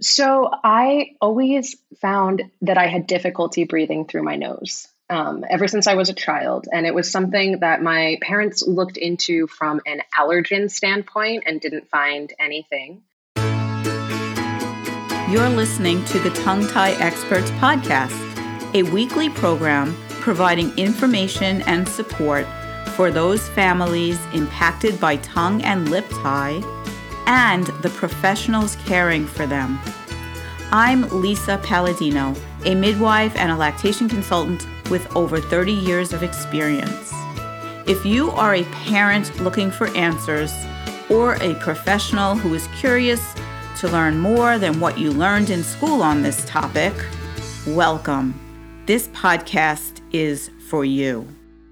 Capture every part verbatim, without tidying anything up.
So I always found that I had difficulty breathing through my nose um, ever since I was a child. And it was something that my parents looked into from an allergen standpoint and didn't find anything. You're listening to the Tongue Tie Experts podcast, a weekly program providing information and support for those families impacted by tongue and lip tie and the professionals caring for them. I'm Lisa Palladino, a midwife and a lactation consultant with over thirty years of experience. If you are a parent looking for answers or a professional who is curious to learn more than what you learned in school on this topic, welcome. This podcast is for you.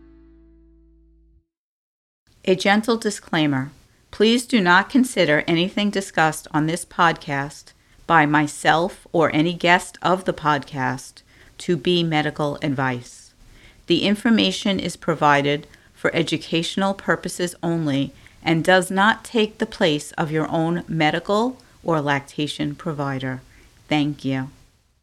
A gentle disclaimer. Please do not consider anything discussed on this podcast by myself or any guest of the podcast to be medical advice. The information is provided for educational purposes only and does not take the place of your own medical or lactation provider. Thank you.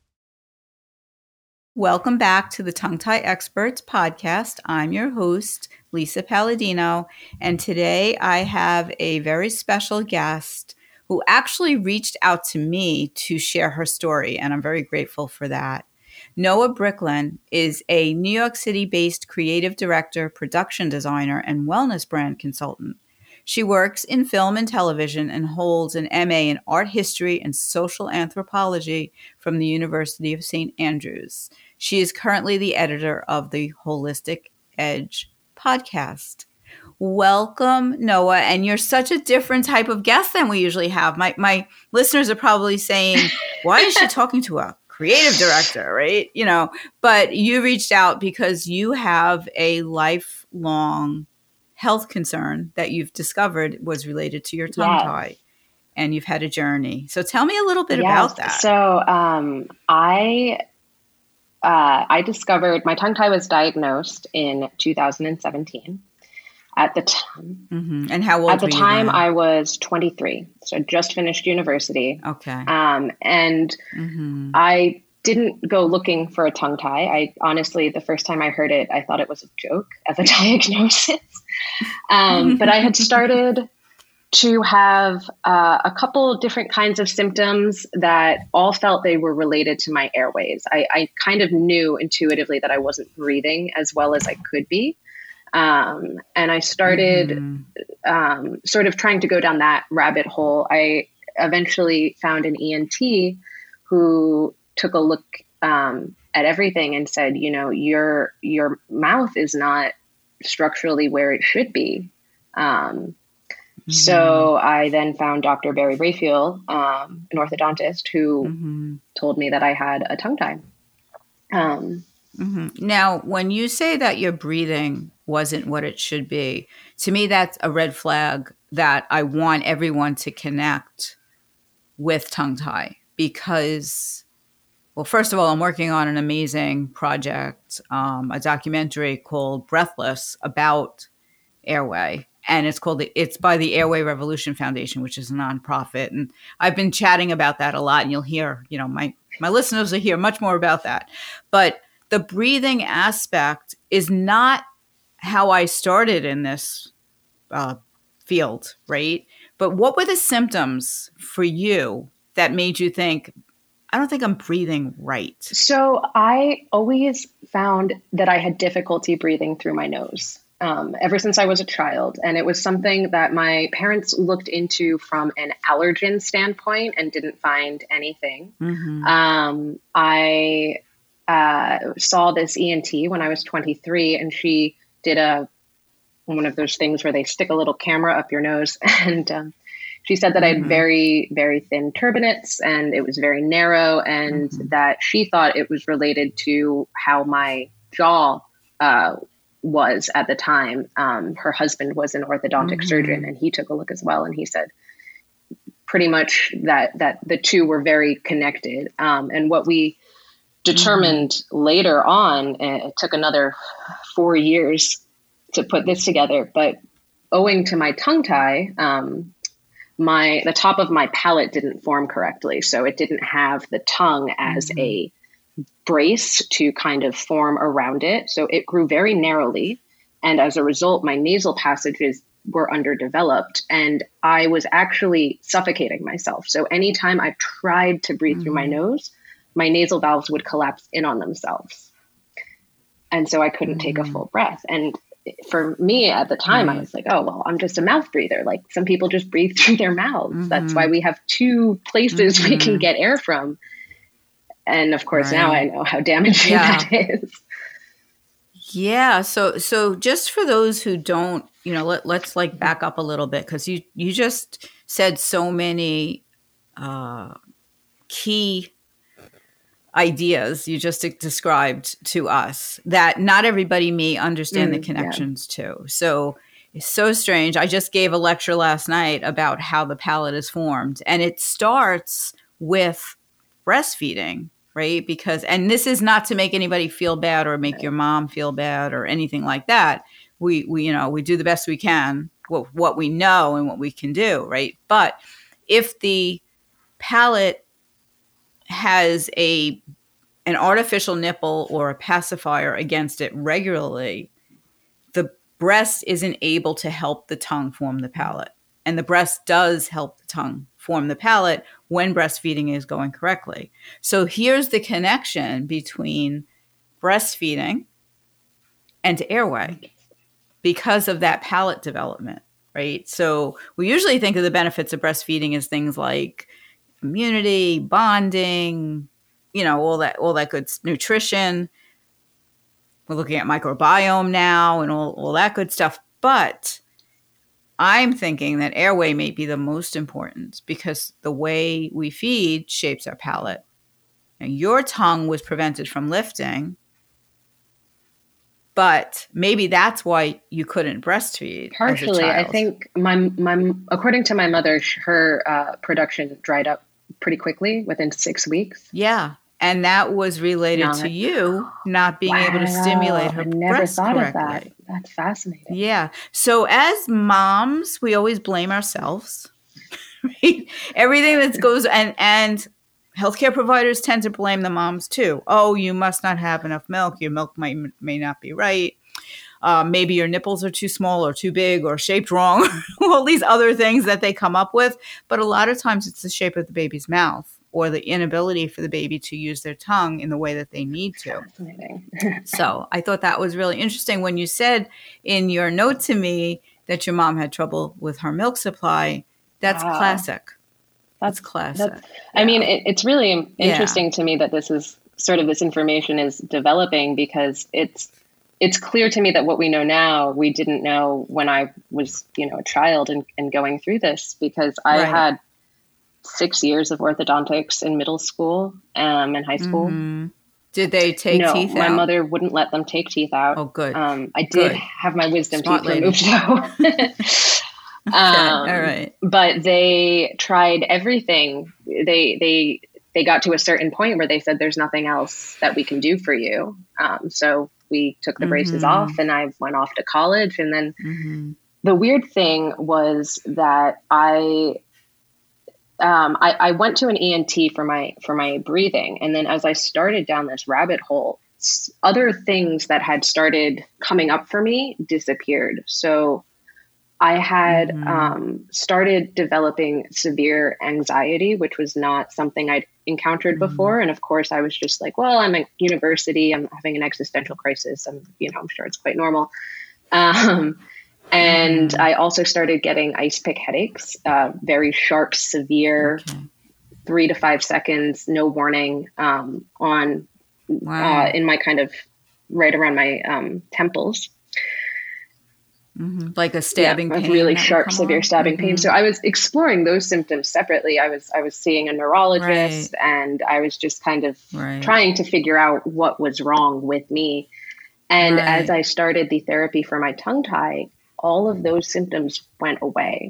Welcome back to the Tongue Tie Experts podcast. I'm your host, Lisa Palladino, and today I have a very special guest who actually reached out to me to share her story, and I'm very grateful for that. Noah Bricklin is a New York City-based creative director, production designer, and wellness brand consultant. She works in film and television and holds an M A in art history and social anthropology from the University of Saint Andrews. She is currently the editor of the Holistic Edge podcast. Welcome, Noah. And you're such a different type of guest than we usually have. My my listeners are probably saying, why is she talking to a creative director, right? You know, but you reached out because you have a lifelong health concern that you've discovered was related to your tongue Yes. tie, and you've had a journey. So tell me a little bit Yes. about that. So um, I uh, I discovered my tongue tie was diagnosed in two thousand seventeen. At the time, mm-hmm. And how old at the were you time then? I was twenty-three, so I just finished university. Okay. Um, and mm-hmm. I didn't go looking for a tongue tie. I honestly, the first time I heard it, I thought it was a joke as a diagnosis. um, but I had started to have uh, a couple different kinds of symptoms that all felt they were related to my airways. I, I kind of knew intuitively that I wasn't breathing as well as I could be. Um, and I started mm-hmm. um, sort of trying to go down that rabbit hole. I eventually found an E N T who took a look um, at everything and said, you know, your your mouth is not structurally where it should be. Um, mm-hmm. So I then found Doctor Barry Raphael, um, an orthodontist, who mm-hmm. told me that I had a tongue tie. Um, mm-hmm. Now, when you say that your breathing wasn't what it should be, to me, that's a red flag that I want everyone to connect with tongue tie because, well, first of all, I'm working on an amazing project, um, a documentary called Breathless about airway. And it's called, the, it's by the Airway Revolution Foundation, which is a nonprofit. And I've been chatting about that a lot, and you'll hear, you know, my, my listeners will hear much more about that. But the breathing aspect is not how I started in this uh, field, right? But what were the symptoms for you that made you think, I don't think I'm breathing right? So I always found that I had difficulty breathing through my nose um, ever since I was a child. And it was something that my parents looked into from an allergen standpoint and didn't find anything. Mm-hmm. Um, I uh, saw this E N T when I was twenty-three, and she did a one of those things where they stick a little camera up your nose. And um, she said that mm-hmm. I had very, very thin turbinates and it was very narrow, and mm-hmm. that she thought it was related to how my jaw uh, was at the time. Um, her husband was an orthodontic mm-hmm. surgeon, and he took a look as well. And he said pretty much that, that the two were very connected. Um, and what we determined mm-hmm. later on, and it took another four years to put this together, but owing to my tongue tie, um, my the top of my palate didn't form correctly. So it didn't have the tongue as mm-hmm. a brace to kind of form around it. So it grew very narrowly. And as a result, my nasal passages were underdeveloped and I was actually suffocating myself. So anytime I tried to breathe mm-hmm. through my nose, my nasal valves would collapse in on themselves. And so I couldn't mm-hmm. take a full breath. And for me at the time, right. I was like, oh, well, I'm just a mouth breather. Like some people just breathe through their mouths. Mm-hmm. That's why we have two places mm-hmm. we can get air from. And of course, right. now I know how damaging yeah. that is. Yeah. So, so just for those who don't, you know, let, let's like back up a little bit because you, you just said so many uh, key ideas you just described to us that not everybody may understand mm, the connections yeah. to. So it's so strange. I just gave a lecture last night about how the palate is formed, and it starts with breastfeeding. Right? Because, and this is not to make anybody feel bad or make right. your mom feel bad or anything like that. We, we, you know, we do the best we can, what, what we know and what we can do. Right. But if the palate has a, an artificial nipple or a pacifier against it regularly, the breast isn't able to help the tongue form the palate. And the breast does help the tongue form the palate when breastfeeding is going correctly. So here's the connection between breastfeeding and airway because of that palate development, right? So we usually think of the benefits of breastfeeding as things like immunity, bonding, you know, all that, all that good nutrition. We're looking at microbiome now and all, all that good stuff. But I'm thinking that airway may be the most important because the way we feed shapes our palate. Now, your tongue was prevented from lifting, but maybe that's why you couldn't breastfeed. Partially, I think my my according to my mother, her uh, production dried up pretty quickly within six weeks. Yeah. And that was related not, to you not being wow, able to stimulate her I never breast thought correctly. Of that. That's fascinating. Yeah. So as moms, we always blame ourselves. Right? Everything that goes and and healthcare providers tend to blame the moms too. Oh, you must not have enough milk. Your milk might may not be right. Uh, maybe your nipples are too small or too big or shaped wrong. All these other things that they come up with. But a lot of times it's the shape of the baby's mouth or the inability for the baby to use their tongue in the way that they need to. So I thought that was really interesting when you said in your note to me that your mom had trouble with her milk supply. That's wow. classic. That's, that's classic. That's, yeah. I mean, it, it's really interesting yeah. to me that this is sort of this information is developing because it's it's clear to me that what we know now, we didn't know when I was, you know, a child and, and going through this because I right. had six years of orthodontics in middle school um, and high school. Mm-hmm. Did they take no, teeth out? My mother wouldn't let them take teeth out. Oh, good. Um, I did good. have my wisdom Smart teeth lady. removed, though. Okay. um, All right. But they tried everything. They they they got to a certain point where they said, "There's nothing else that we can do for you." Um, so we took the mm-hmm. braces off, and I went off to college. And then mm-hmm. the weird thing was that I. Um, I, I went to an E N T for my for my breathing, and then as I started down this rabbit hole, other things that had started coming up for me disappeared. So I had mm-hmm. um, started developing severe anxiety, which was not something I'd encountered mm-hmm. before. And of course, I was just like, "Well, I'm at university. I'm having an existential crisis. I'm, you know, I'm sure it's quite normal." Um, And mm. I also started getting ice pick headaches, uh, very sharp, severe, okay. three to five seconds, no warning, um, on wow. uh, in my kind of right around my um, temples. Mm-hmm. Like a stabbing yeah, pain. A really sharp, severe on? stabbing mm-hmm. pain. So I was exploring those symptoms separately. I was I was seeing a neurologist, right. and I was just kind of right. trying to figure out what was wrong with me. And right. as I started the therapy for my tongue tie, all of those symptoms went away.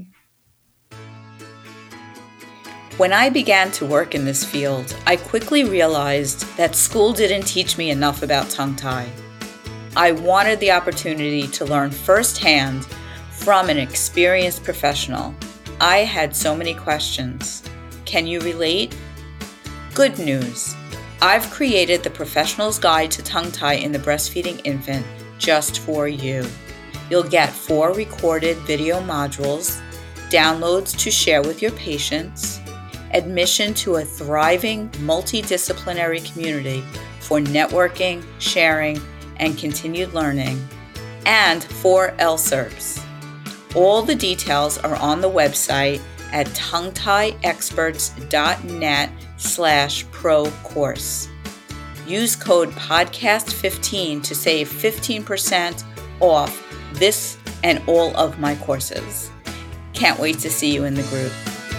When I began to work in this field, I quickly realized that school didn't teach me enough about tongue tie. I wanted the opportunity to learn firsthand from an experienced professional I had so many questions. Can you relate? Good news. I've created the Professional's Guide to Tongue Tie in the Breastfeeding Infant just for you. You'll get four recorded video modules, downloads to share with your patients, admission to a thriving multidisciplinary community for networking, sharing, and continued learning, and four L S E R Ps. All the details are on the website at tonguetieexperts.net slash pro course. Use code podcast fifteen to save fifteen percent off this and all of my courses. Can't wait to see you in the group.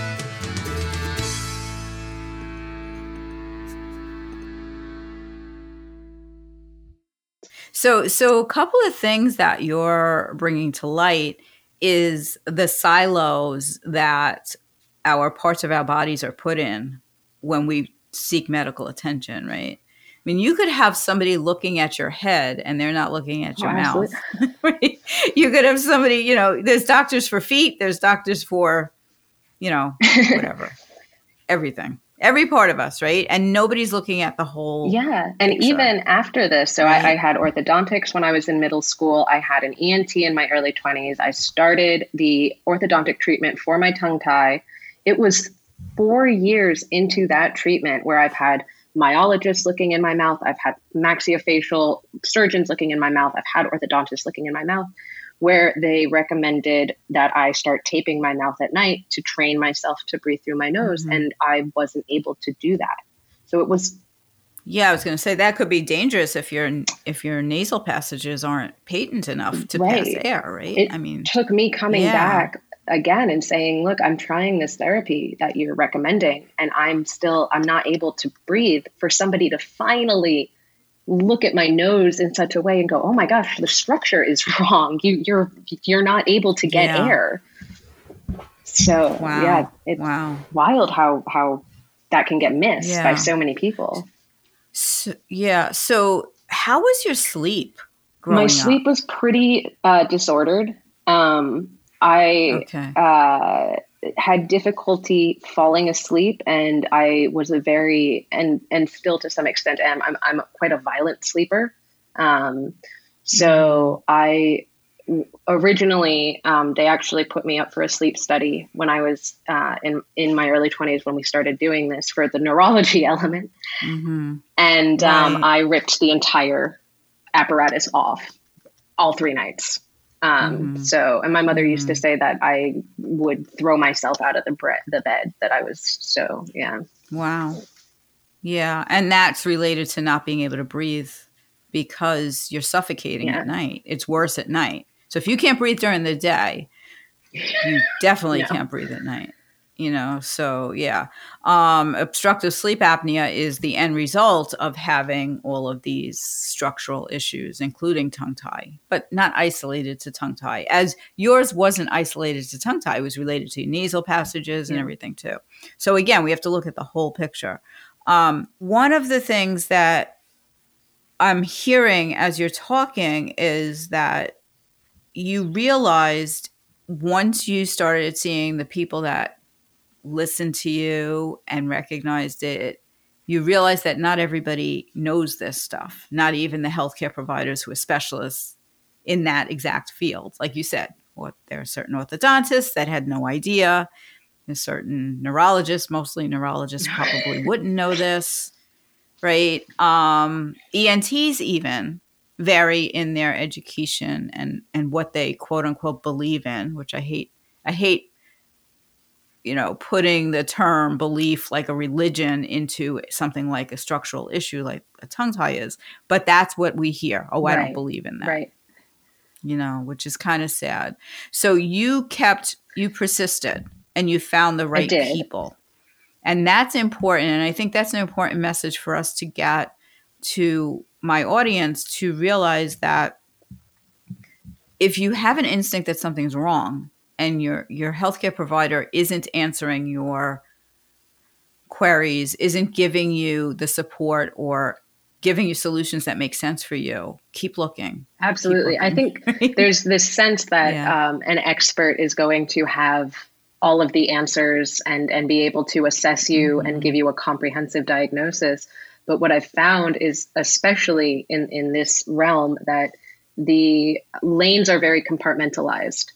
So, so a couple of things that you're bringing to light is the silos that our parts of our bodies are put in when we seek medical attention, right? I mean, you could have somebody looking at your head and they're not looking at your oh, mouth. Right? You could have somebody, you know, there's doctors for feet, there's doctors for, you know, whatever, everything. Every part of us, right? And nobody's looking at the whole Yeah. And picture. Even after this, so right. I, I had orthodontics when I was in middle school. I had an E N T in my early twenties. I started the orthodontic treatment for my tongue tie. It was four years into that treatment where I've had myologists looking in my mouth. I've had maxillofacial surgeons looking in my mouth. I've had orthodontists looking in my mouth, where they recommended that I start taping my mouth at night to train myself to breathe through my nose. Mm-hmm. And I wasn't able to do that. So it was. Yeah, I was going to say that could be dangerous if your if your nasal passages aren't patent enough to right. pass air, right? It I mean, took me coming yeah. back again and saying, look, I'm trying this therapy that you're recommending, and I'm still, I'm not able to breathe. For somebody to finally look at my nose in such a way and go, oh my gosh, the structure is wrong. You, you're, you're not able to get yeah. air. So wow. yeah, it's wow. wild how, how that can get missed yeah. by so many people. So, yeah. So how was your sleep growing My sleep up? was pretty uh, disordered. Um, I, okay. uh, had difficulty falling asleep, and I was a very, and, and still to some extent am, I'm, I'm quite a violent sleeper. Um, so I originally, um, they actually put me up for a sleep study when I was, uh, in, in my early twenties, when we started doing this for the neurology element. Mm-hmm. And, um, right. I ripped the entire apparatus off all three nights. Um, mm-hmm. So, and my mother mm-hmm. used to say that I would throw myself out of the bre- the bed, that I was so, yeah. Wow. Yeah. And that's related to not being able to breathe because you're suffocating yeah. at night. It's worse at night. So if you can't breathe during the day, you definitely yeah. can't breathe at night. You know, so yeah. Um, obstructive sleep apnea is the end result of having all of these structural issues, including tongue tie, but not isolated to tongue tie. As yours wasn't isolated to tongue tie, it was related to nasal passages and yeah. everything too. So again, we have to look at the whole picture. Um, one of the things that I'm hearing as you're talking is that you realized once you started seeing the people that listened to you and recognized it, you realize that not everybody knows this stuff, not even the healthcare providers who are specialists in that exact field. Like you said, what there are certain orthodontists that had no idea. There's certain neurologists, mostly neurologists probably wouldn't know this, right? Um, E N Ts even vary in their education and, and what they quote unquote believe in, which I hate. I hate you know, putting the term belief like a religion into something like a structural issue like a tongue tie is. But that's what we hear. Oh, I right. don't believe in that. Right. You know, which is kind of sad. So you kept, you persisted and you found the right people. And that's important. And I think that's an important message for us to get to my audience, to realize that if you have an instinct that something's wrong, and your your healthcare provider isn't answering your queries, isn't giving you the support or giving you solutions that make sense for you, keep looking. Absolutely. Keep looking. I think there's this sense that yeah. um, an expert is going to have all of the answers and and be able to assess you Mm-hmm. and give you a comprehensive diagnosis. But what I've found is, especially in in this realm, that the lanes are very compartmentalized.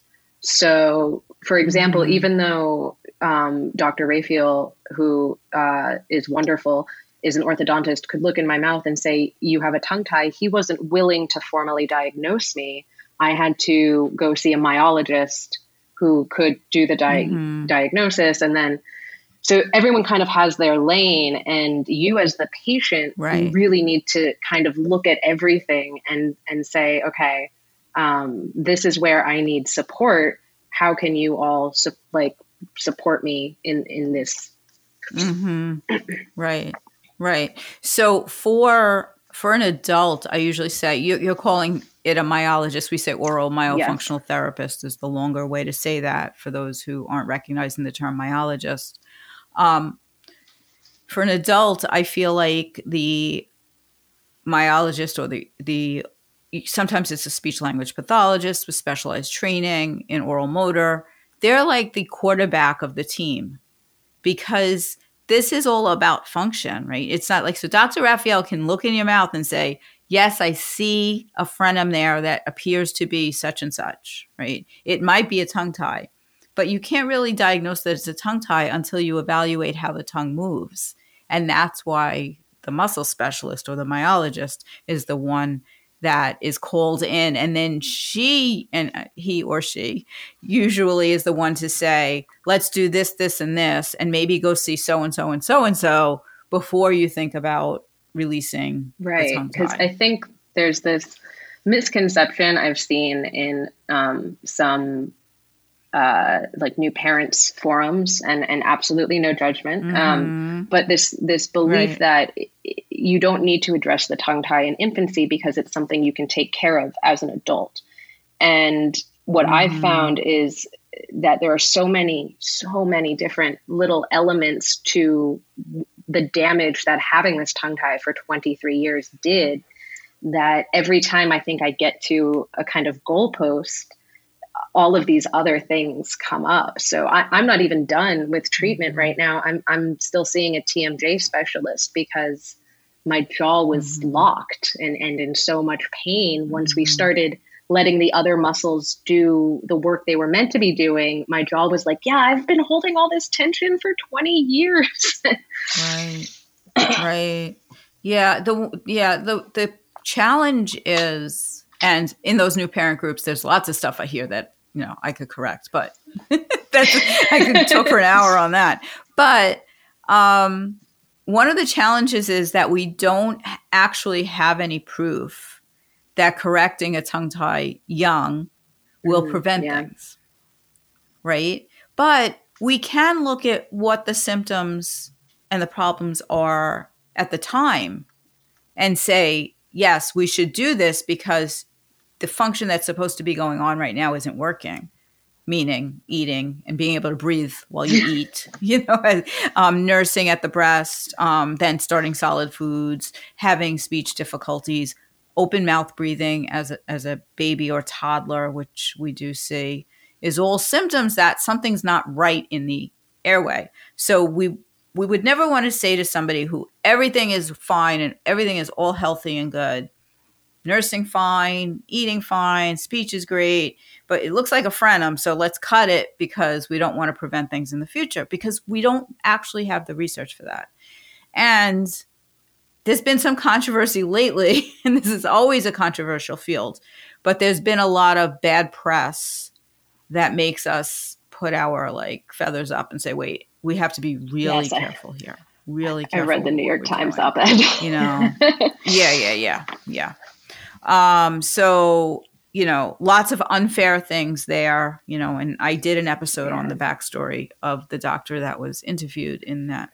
So, for example, Mm-hmm. even though um, Doctor Raphael, who uh, is wonderful, is an orthodontist, could look in my mouth and say, you have a tongue tie, he wasn't willing to formally diagnose me. I had to go see a myologist who could do the di- Mm-hmm. diagnosis. And then, so everyone kind of has their lane. And you as the patient, you Right. really need to kind of look at everything and, and say, okay, um, this is where I need support. How can you all su- like support me in, in this? Mm-hmm. Right. Right. So for for an adult, I usually say you, you're calling it a myologist. We say oral Yes. myofunctional therapist is the longer way to say that for those who aren't recognizing the term myologist. Um, for an adult, I feel like the myologist or the the sometimes it's a speech language pathologist with specialized training in oral motor. They're like the quarterback of the team because this is all about function, right? It's not like, so Doctor Raphael can look in your mouth and say, yes, I see a frenum there that appears to be such and such, right? It might be a tongue tie, but you can't really diagnose that it's a tongue tie until you evaluate how the tongue moves. And that's why the muscle specialist or the myologist is the one that is called in. And then she and he or she usually is the one to say, let's do this, this, and this, and maybe go see so-and-so and so-and-so before you think about releasing the Right. tongue Because tie. I think there's this misconception I've seen in um, some uh, like new parents forums, and, and absolutely no judgment. Mm-hmm. Um, but this, this belief Right. that you don't need to address the tongue tie in infancy because it's something you can take care of as an adult. And what Mm-hmm. I've found is that there are so many, so many different little elements to the damage that having this tongue tie for twenty-three years did, that every time I think I get to a kind of goalpost, all of these other things come up. So I, I'm not even done with treatment Mm-hmm. right now. I'm I'm still seeing a T M J specialist because my jaw was Mm-hmm. locked and, and in so much pain. Once we Mm-hmm. started letting the other muscles do the work they were meant to be doing, my jaw was like, yeah, I've been holding all this tension for twenty years. Right. Right. Yeah. The yeah, the the challenge is, and in those new parent groups, there's lots of stuff I hear that, you know, I could correct, but that's I could talk for an hour on that. But um one of the challenges is that we don't actually have any proof that correcting a tongue tie young will Mm, prevent yeah. things, right? But we can look at what the symptoms and the problems are at the time and say, yes, we should do this because the function that's supposed to be going on right now isn't working, meaning eating and being able to breathe while you eat, you know, um, nursing at the breast, um, then starting solid foods, having speech difficulties, open mouth breathing as a, as a baby or toddler, which we do see, is all symptoms that something's not right in the airway. So we we would never want to say to somebody who everything is fine and everything is all healthy and good, nursing fine, eating fine, speech is great, but it looks like a frenum, so let's cut it because we don't want to prevent things in the future, because we don't actually have the research for that. And there's been some controversy lately, and this is always a controversial field, but there's been a lot of bad press that makes us put our like feathers up and say, wait, we have to be really Yes, I, careful here. Really I careful read the with New what York we're Times doing. op-ed. You know, yeah, yeah, yeah, yeah. Um, so, you know, lots of unfair things there, you know, and I did an episode Yeah. on the backstory of the doctor that was interviewed in that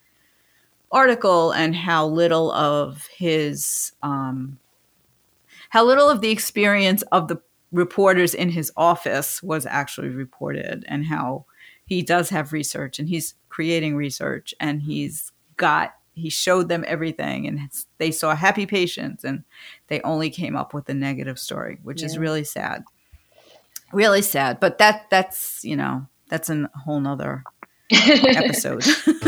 article and how little of his, um, how little of the experience of the reporters in his office was actually reported, and how he does have research and he's creating research and he's got he showed them everything and they saw happy patients and they only came up with a negative story, which Yeah. is really sad. Really sad. But that that's, you know, that's a whole nother episode.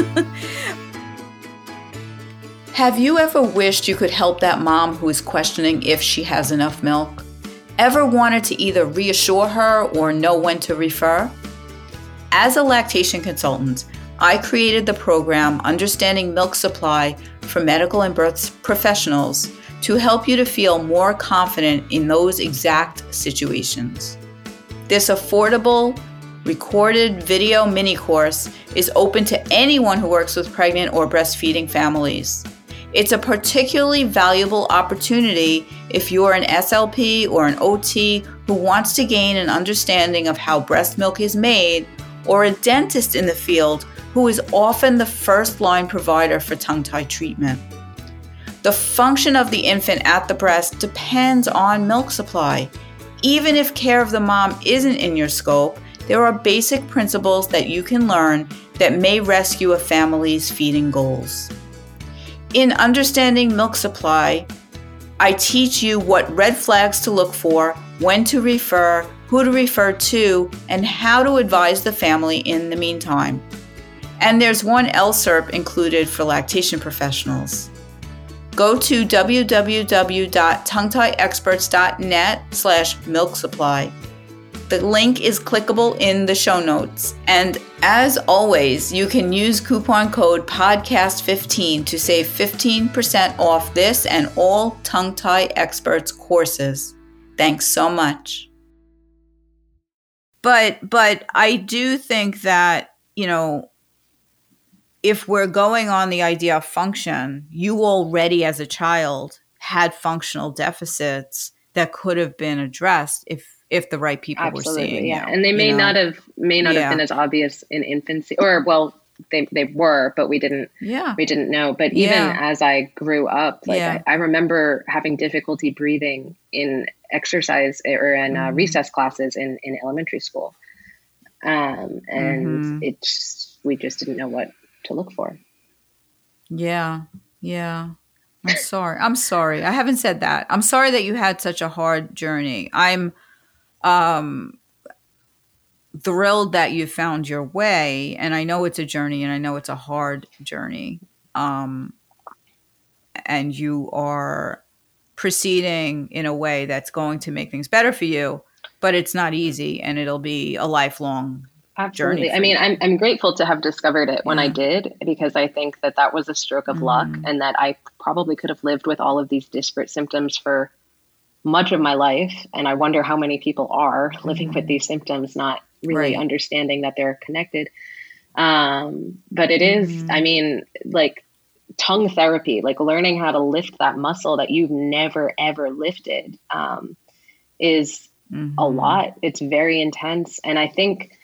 Have you ever wished you could help that mom who is questioning if she has enough milk? Ever wanted to either reassure her or know when to refer? As a lactation consultant, I created the program Understanding Milk Supply for medical and birth professionals to help you to feel more confident in those exact situations. This affordable, recorded video mini course is open to anyone who works with pregnant or breastfeeding families. It's a particularly valuable opportunity if you're an S L P or an O T who wants to gain an understanding of how breast milk is made, or a dentist in the field who is often the first line provider for tongue-tie treatment. The function of the infant at the breast depends on milk supply. Even if care of the mom isn't in your scope, there are basic principles that you can learn that may rescue a family's feeding goals. In Understanding Milk Supply, I teach you what red flags to look for, when to refer, who to refer to, and how to advise the family in the meantime. And there's one L S E R P included for lactation professionals. Go to www.tonguetieexperts.net slash milk supply. The link is clickable in the show notes. And as always, you can use coupon code podcast fifteen to save fifteen percent off this and all Tongue Tie Experts courses. Thanks so much. But but I do think that, you know, if we're going on the idea of function, you already as a child had functional deficits that could have been addressed if if the right people Absolutely, were seeing yeah. you. And they may you know? not have may not Yeah. have been as obvious in infancy, or well, they they were, but we didn't Yeah. we didn't know. But even Yeah. as I grew up, like Yeah. I, I remember having difficulty breathing in exercise or in uh, Mhm. recess classes in in elementary school, um, and Mhm. it's we just didn't know what to look for. Yeah. Yeah. I'm sorry. I'm sorry. I haven't said that. I'm sorry that you had such a hard journey. I'm um thrilled that you found your way, and I know it's a journey, and I know it's a hard journey. Um and you are proceeding in a way that's going to make things better for you, but it's not easy, and it'll be a lifelong Absolutely. journey for I mean, you. I'm I'm grateful to have discovered it when I Yeah. did, because I think that that was a stroke of luck, Mhm. and that I probably could have lived with all of these disparate symptoms for much of my life. And I wonder how many people are living with these symptoms, not really Right. understanding that they're connected. Um, but it is, Mhm. I mean, like tongue therapy, like learning how to lift that muscle that you've never, ever lifted, um, is a Mhm. lot. It's very intense. And I think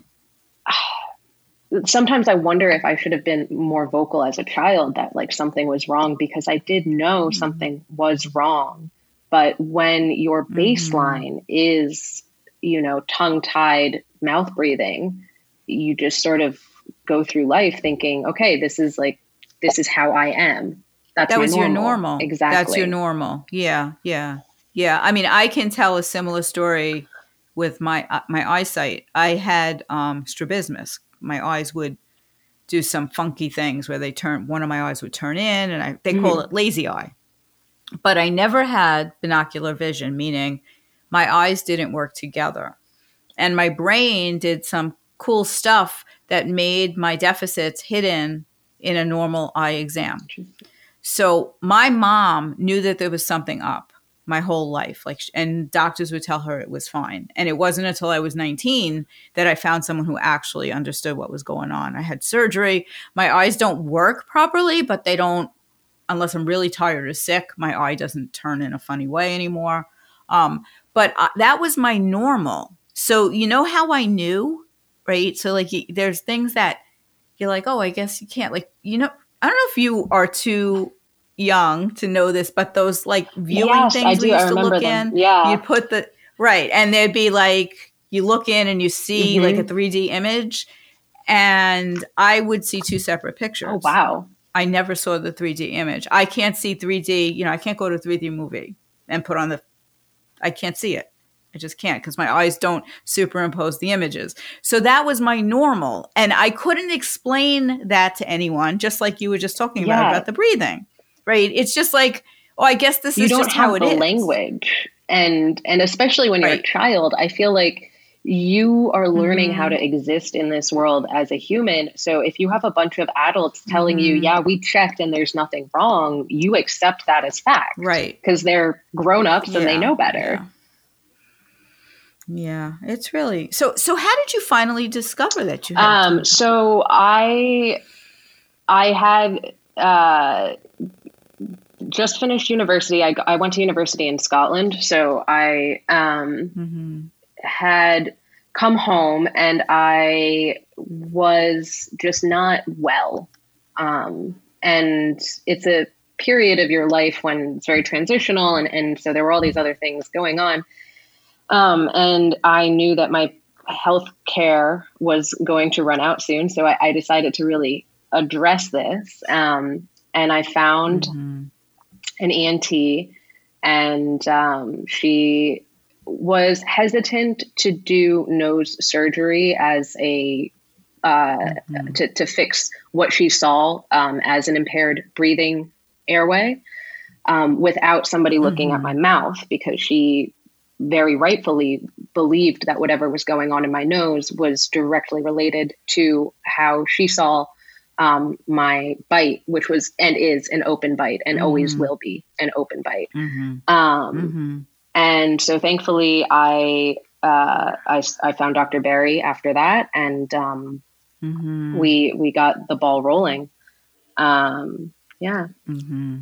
sometimes I wonder if I should have been more vocal as a child that like something was wrong, because I did know something was wrong. But when your baseline is, you know, tongue tied mouth breathing, you just sort of go through life thinking, okay, this is like, this is how I am. That's That my was normal. your normal. Exactly. That's your normal. Yeah, yeah, yeah. I mean, I can tell a similar story with my uh, my eyesight. I had um, strabismus. My eyes would do some funky things where they turn. One of my eyes would turn in, and I they call Mhm. it lazy eye. But I never had binocular vision, meaning my eyes didn't work together, and my brain did some cool stuff that made my deficits hidden in a normal eye exam. So my mom knew that there was something up my whole life, like, and doctors would tell her it was fine. And it wasn't until I was nineteen that I found someone who actually understood what was going on. I had surgery. My eyes don't work properly, but they don't, unless I'm really tired or sick, my eye doesn't turn in a funny way anymore. Um, but uh, that was my normal. So you know how I knew, right? So like, y- there's things that you're like, oh, I guess you can't, like, you know, I don't know if you are too young to know this, but those like viewing Yes, I things we do. I used to remember look them. in, Yeah. you'd put the, right. And there'd be like, you look in and you see like a Mhm. three D image, and I would see two separate pictures. Oh, wow. I never saw the three D image. I can't see three D, you know, I can't go to a three D movie and put on the, I can't see it. I just can't because my eyes don't superimpose the images. So that was my normal. And I couldn't explain that to anyone, just like you were just talking about, Yeah. about the breathing, right? It's just like, oh, I guess this You is don't just how have it the is. language. And, and especially when you're Right. a child, I feel like you are learning Mm-hmm. how to exist in this world as a human. So if you have a bunch of adults telling Mm-hmm. you, yeah, we checked and there's nothing wrong, you accept that as fact. Right. Because they're grown-ups Yeah. and they know better. Yeah. yeah, it's really so. So, how did you finally discover that you had? Um, tongue-tied? so I, I had uh, just finished university. I, I went to university in Scotland. So I um, mm-hmm. had come home and I was just not well. Um, and it's a period of your life when it's very transitional. And, and so there were all these other things going on. Um, and I knew that my health care was going to run out soon. So I, I decided to really address this. Um, and I found mm-hmm. an E N T, and um, she was hesitant to do nose surgery as a uh, mm-hmm. to, to fix what she saw um, as an impaired breathing airway um, without somebody looking mm-hmm. at my mouth, because she very rightfully believed that whatever was going on in my nose was directly related to how she saw um, my bite, which was and is an open bite and mm-hmm. always will be an open bite. Mm-hmm. Um, mm-hmm. And so thankfully I, uh, I, I found Doctor Barry after that, and um, mm-hmm. we, we got the ball rolling. Um, yeah. Mm-hmm.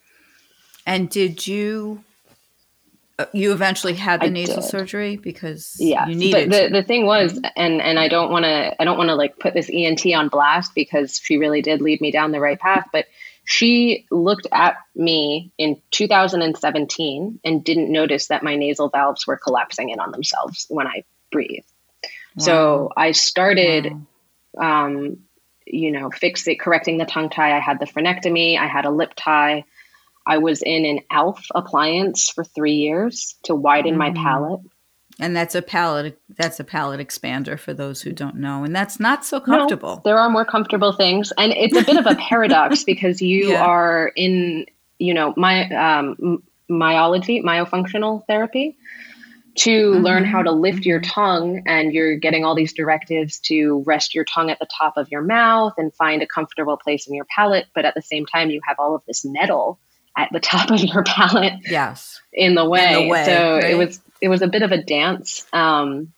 And did you, uh, you eventually had the I nasal did. surgery because yeah. you needed but the, to. the thing was, and, and I don't want to, I don't want to like put this E N T on blast because she really did lead me down the right path, but she looked at me in two thousand seventeen and didn't notice that my nasal valves were collapsing in on themselves when I breathe. Wow. So I started, wow. um, you know, fixing, correcting the tongue tie. I had the frenectomy. I had a lip tie. I was in an A L F appliance for three years to widen mm-hmm. my palate. And that's a palate, that's a palate expander for those who don't know. And that's not so comfortable. No, there are more comfortable things. And it's a bit of a paradox because you yeah. are in, you know, my um, myology, myofunctional therapy to mm-hmm. learn how to lift mm-hmm. your tongue, and you're getting all these directives to rest your tongue at the top of your mouth and find a comfortable place in your palate. But at the same time, you have all of this metal at the top of your palate. Yes. In the way. In the way, so right? it was, it was a bit of a dance. Um,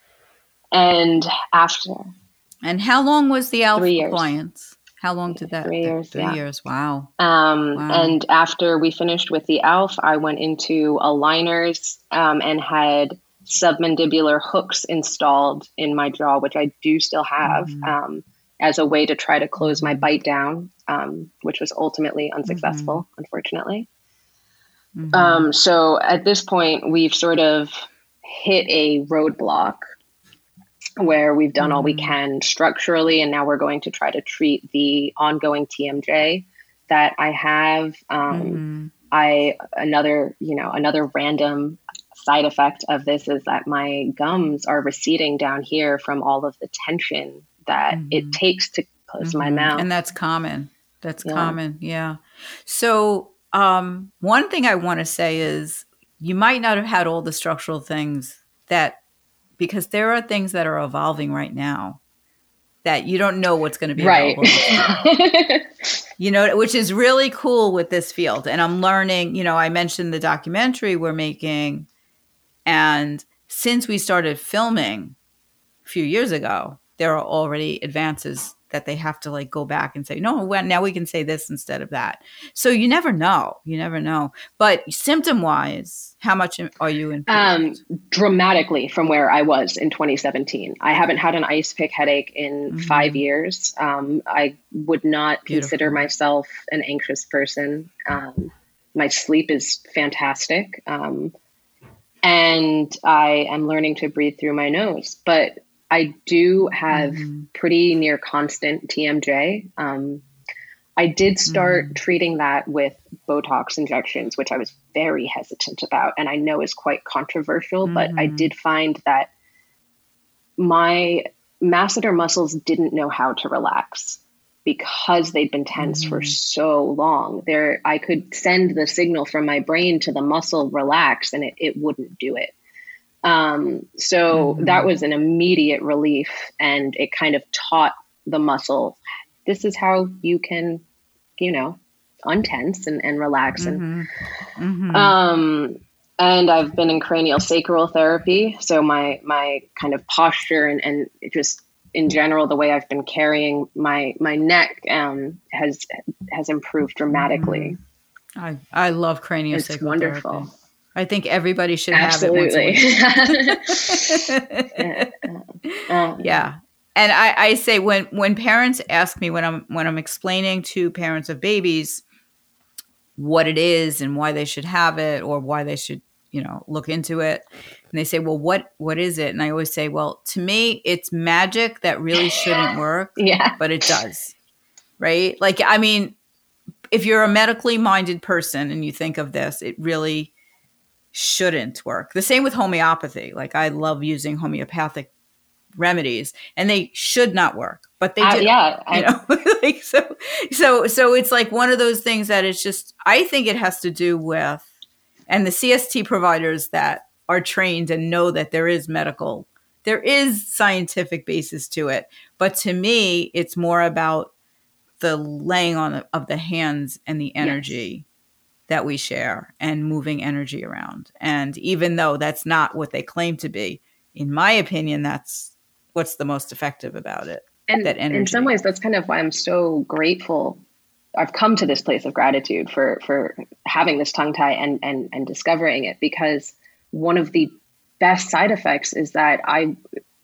and after. And how long was the A L F three appliance? Years. How long did that? Three years. Three yeah. years. Wow. Um, wow. And after we finished with the A L F, I went into aligners um, and had submandibular hooks installed in my jaw, which I do still have mm-hmm. um, as a way to try to close my bite down, um, which was ultimately unsuccessful, mm-hmm. unfortunately. Mm-hmm. Um, so at this point, we've sort of hit a roadblock where we've done mm-hmm. all we can structurally, and now we're going to try to treat the ongoing T M J that I have. Um, mm-hmm. I another, you know, another random side effect of this is that my gums are receding down here from all of the tension that mm-hmm. it takes to close mm-hmm. my mouth, and that's common. That's yeah. common, yeah. So. Um, one thing I want to say is you might not have had all the structural things that, because there are things that are evolving right now that you don't know what's going to be right. available. You know, which is really cool with this field. And I'm learning, you know, I mentioned the documentary we're making. And since we started filming a few years ago, there are already advances that they have to like go back and say, no, well, now we can say this instead of that. So you never know. You never know. But symptom wise, how much are you improved? Um, dramatically from where I was in twenty seventeen. I haven't had an ice pick headache in mm-hmm. five years. Um, I would not Beautiful. consider myself an anxious person. Um, my sleep is fantastic. Um, and I am learning to breathe through my nose, but I do have mm-hmm. pretty near constant T M J. Um, I did start mm-hmm. treating that with Botox injections, which I was very hesitant about, and I know is quite controversial, mm-hmm. but I did find that my masseter muscles didn't know how to relax because they'd been tense mm-hmm. for so long. There, I could send the signal from my brain to the muscle relax, and it, it wouldn't do it. Um, so mm-hmm. that was an immediate relief, and it kind of taught the muscle, this is how you can, you know, untense and, and relax. Mm-hmm. And, mm-hmm. um, and I've been in cranial sacral therapy. So my, my kind of posture and, and just in general, the way I've been carrying my, my neck, um, has, has improved dramatically. Mm-hmm. I, I love cranial it's sacral wonderful. therapy. I think everybody should Absolutely. have it once a week. um, yeah. And I, I say when, when parents ask me, when I'm when I'm explaining to parents of babies what it is and why they should have it or why they should, you know, look into it, and they say, well, what what is it? And I always say, well, to me, it's magic that really shouldn't work, yeah, but it does, right? Like, I mean, if you're a medically minded person and you think of this, it really shouldn't work. The same with homeopathy. Like, I love using homeopathic remedies, and they should not work, but they do. Uh, yeah, I, you know, like so, so, so it's like one of those things that it's just. I think it has to do with, and the C S T providers that are trained and know that there is medical, there is scientific basis to it. But to me, it's more about the laying on of the hands and the energy. Yes. That we share and moving energy around. And even though that's not what they claim to be, in my opinion, that's what's the most effective about it. And that energy. In some ways, that's kind of why I'm so grateful. I've come to this place of gratitude for, for having this tongue tie and, and, and discovering it, because one of the best side effects is that I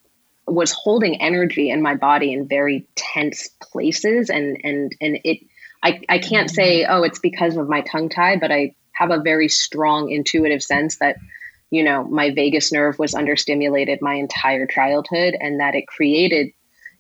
was holding energy in my body in very tense places. And, and, and it, I, I can't say, oh, it's because of my tongue tie, but I have a very strong intuitive sense that, you know, my vagus nerve was understimulated my entire childhood, and that it created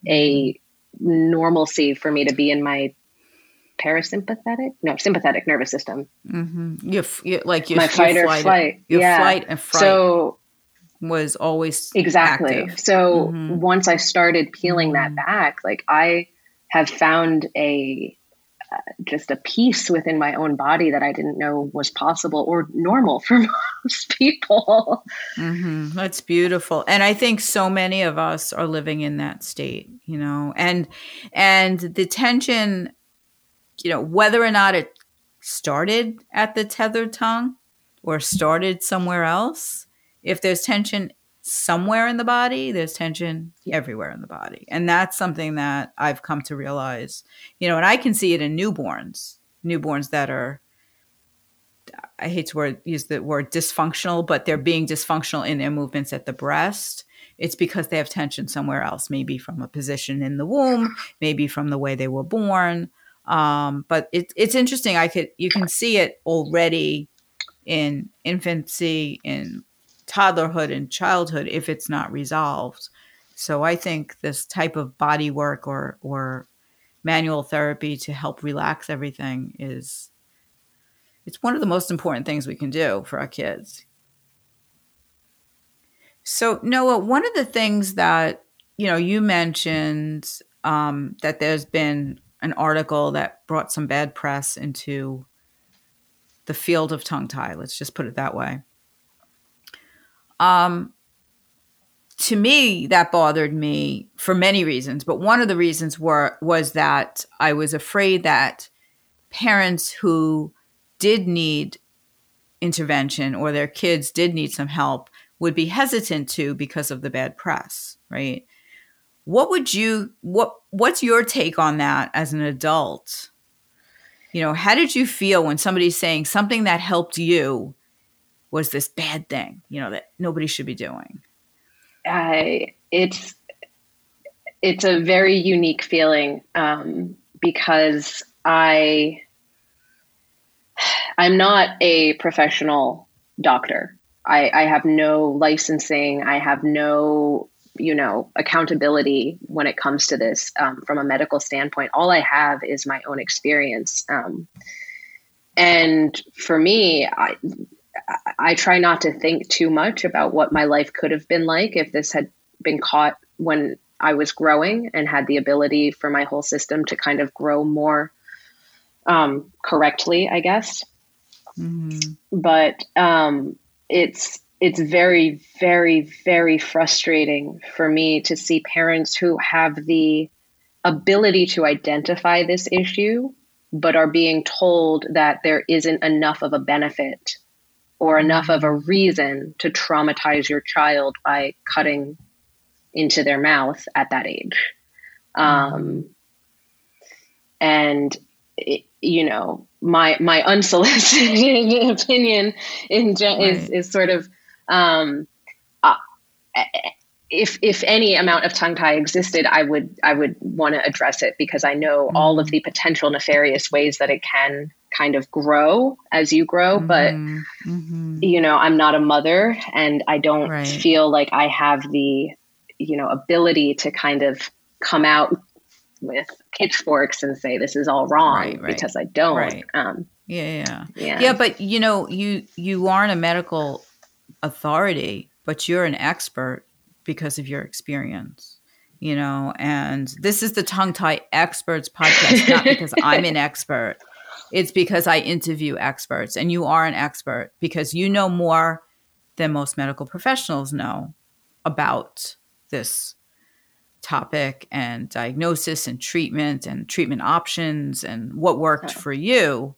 a normalcy for me to be in my parasympathetic, no, sympathetic nervous system. Mm-hmm. You're, you're, like your, my fight your or flight, flight. Your yeah. flight and fright so, was always exactly. active. So mm-hmm. once I started peeling mm-hmm. that back, like I have found a Uh, just a peace within my own body that I didn't know was possible or normal for most people. Mm-hmm. That's beautiful. And I think so many of us are living in that state, you know, and, and the tension, you know, whether or not it started at the tethered tongue or started somewhere else, if there's tension somewhere in the body, there's tension everywhere in the body. And that's something that I've come to realize, you know, and I can see it in newborns, newborns that are, I hate to word, use the word dysfunctional, but they're being dysfunctional in their movements at the breast. It's because they have tension somewhere else, maybe from a position in the womb, maybe from the way they were born. Um, but it, it's interesting. I could, you can see it already in infancy, in toddlerhood and childhood if it's not resolved. So I think this type of body work or or manual therapy to help relax everything is, it's one of the most important things we can do for our kids. So Noah, one of the things that, you know, you mentioned um, that there's been an article that brought some bad press into the field of tongue tie. Let's just put it that way. Um, to me, that bothered me for many reasons, but one of the reasons were was that I was afraid that parents who did need intervention or their kids did need some help would be hesitant to because of the bad press, right? What would you, what, what's your take on that as an adult? You know, how did you feel when somebody's saying something that helped you was this bad thing, you know, that nobody should be doing? I, it's, it's a very unique feeling um, because I, I'm not a professional doctor. I, I have no licensing. I have no, you know, accountability when it comes to this um, from a medical standpoint. All I have is my own experience. Um, and for me, I, I try not to think too much about what my life could have been like if this had been caught when I was growing and had the ability for my whole system to kind of grow more um, correctly, I guess. Mm-hmm. But um, it's it's very, very, very frustrating for me to see parents who have the ability to identify this issue, but are being told that there isn't enough of a benefit or enough of a reason to traumatize your child by cutting into their mouth at that age. Um, mm-hmm. And, it, you know, my my unsolicited opinion in gen- right. is, is sort of, um, uh, if if any amount of tongue tie existed, I would I would want to address it because I know mm-hmm. all of the potential nefarious ways that it can kind of grow as you grow. Mm-hmm. But, mm-hmm. you know, I'm not a mother and I don't right. feel like I have the, you know, ability to kind of come out with pitchforks and say, this is all wrong right, right. because I don't. Right. Um, yeah, yeah. Yeah. Yeah. But, you know, you, you aren't a medical authority, but you're an expert because of your experience, you know, and this is the Tongue Tie Experts podcast, not because I'm an expert. It's because I interview experts, and you are an expert because you know more than most medical professionals know about this topic and diagnosis and treatment and treatment options and what worked oh. for you.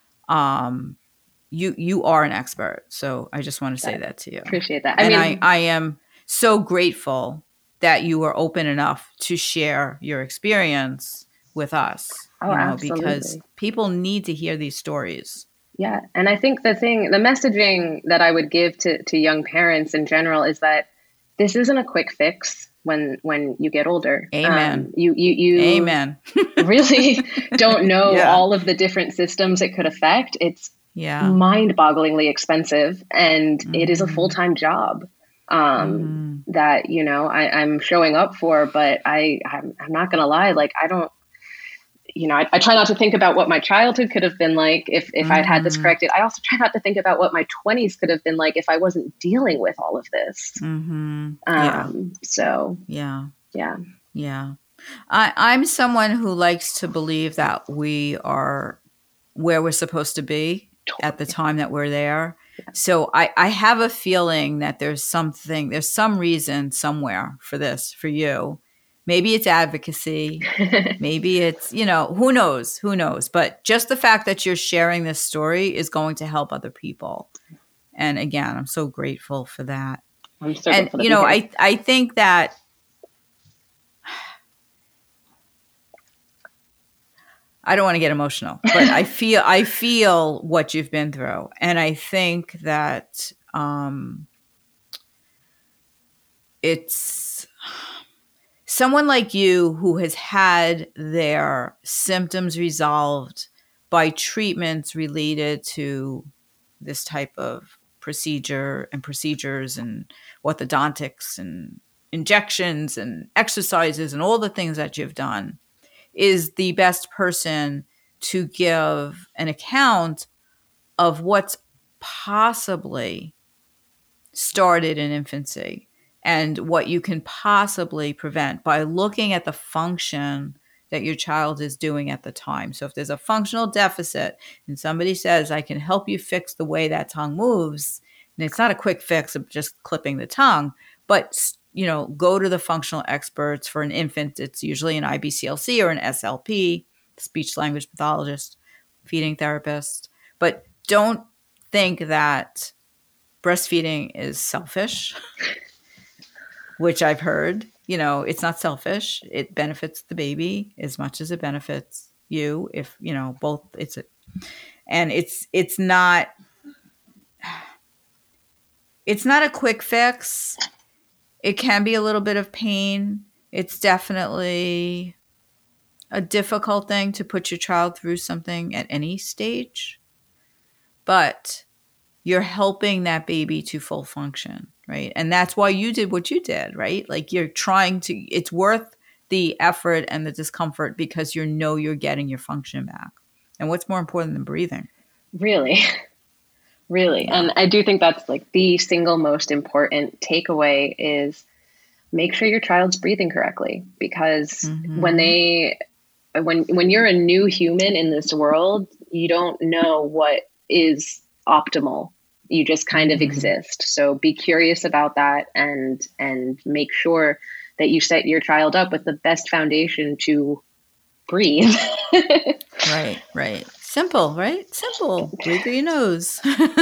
Um, you you are an expert. So I just want to say that to you. Appreciate that. I and mean, I, I am so grateful that you were open enough to share your experience with us. Oh, you know, absolutely. Because people need to hear these stories. Yeah. And I think the thing, the messaging that I would give to, to young parents in general is that this isn't a quick fix when when you get older. Amen. Um, you you you Amen. really don't know yeah. all of the different systems it could affect. It's yeah. mind-bogglingly expensive, and mm-hmm. it is a full-time job um, mm-hmm. that, you know, I, I'm showing up for, but I, I'm, I'm not going to lie. Like, I don't, you know, I, I try not to think about what my childhood could have been like if, if mm-hmm. I'd had this corrected. I also try not to think about what my twenties could have been like if I wasn't dealing with all of this. Mm-hmm. Yeah. Um, so, yeah. Yeah. Yeah. I, I'm someone who likes to believe that we are where we're supposed to be totally. At the time that we're there. Yeah. So I, I have a feeling that there's something, there's some reason somewhere for this, for you. Maybe it's advocacy. Maybe it's, you know, who knows, who knows. But just the fact that you're sharing this story is going to help other people. And again, I'm so grateful for that. I'm so and, grateful you know, I, I think that I don't want to get emotional, but I feel I feel what you've been through, and I think that um, it's someone like you who has had their symptoms resolved by treatments related to this type of procedure and procedures and orthodontics and injections and exercises and all the things that you've done, is the best person to give an account of what's possibly started in infancy and what you can possibly prevent by looking at the function that your child is doing at the time. So if there's a functional deficit and somebody says, I can help you fix the way that tongue moves, and it's not a quick fix of just clipping the tongue, but you know, go to the functional experts. For an infant, it's usually an I B C L C or an S L P, speech language pathologist, feeding therapist. But don't think that breastfeeding is selfish, which I've heard. You know, it's not selfish. It benefits the baby as much as it benefits you. If, you know, both, it's a, and it's, it's not, it's not a quick fix. It can be a little bit of pain. It's definitely a difficult thing to put your child through something at any stage, but you're helping that baby to full function, right? And that's why you did what you did, right? Like you're trying to, it's worth the effort and the discomfort because you know you're getting your function back. And what's more important than breathing? Really, really. Yeah. And I do think that's like the single most important takeaway is make sure your child's breathing correctly, because mm-hmm. when they, when, when you're a new human in this world, you don't know what is optimal. You just kind mm-hmm. of exist. So be curious about that and, and make sure that you set your child up with the best foundation to breathe. Right, right. Simple, right? Simple. Breathe through your nose.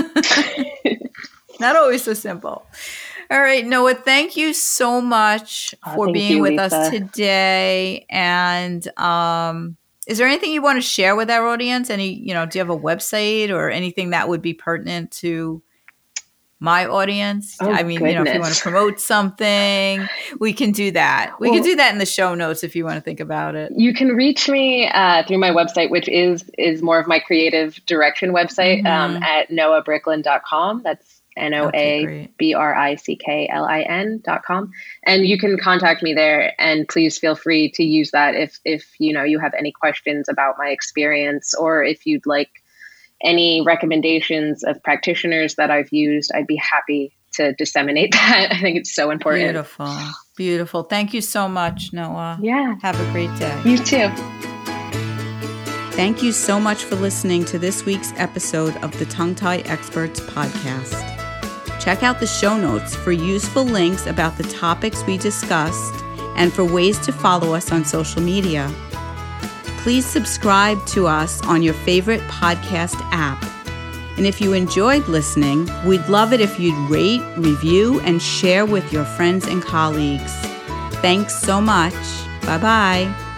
Not always so simple. All right, Noah, thank you so much oh, for being you, with Lisa. us today. And um, is there anything you want to share with our audience? Any, you know, do you have a website or anything that would be pertinent to my audience? Oh, I mean, goodness. you know, if you want to promote something, we can do that. We well, can do that in the show notes if you want to think about it. You can reach me uh, through my website, which is is more of my creative direction website, mm-hmm. um, at noah bricklin dot com. That's N O A B R I C K L I N dot com. And you can contact me there, and please feel free to use that if, if you know, you have any questions about my experience, or if you'd like any recommendations of practitioners that I've used, I'd be happy to disseminate that. I think it's so important. Beautiful. Beautiful. Thank you so much, Noah. Yeah. Have a great day. You too. Thank you so much for listening to this week's episode of the Tongue Tie Experts podcast. Check out the show notes for useful links about the topics we discussed and for ways to follow us on social media. Please subscribe to us on your favorite podcast app. And if you enjoyed listening, we'd love it if you'd rate, review, and share with your friends and colleagues. Thanks so much. Bye-bye.